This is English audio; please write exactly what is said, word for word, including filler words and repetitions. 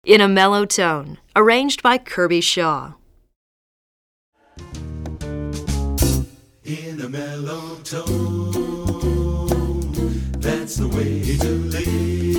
In a Mellow Tone, arranged by Kirby Shaw. In a mellow tone, that's the way to live.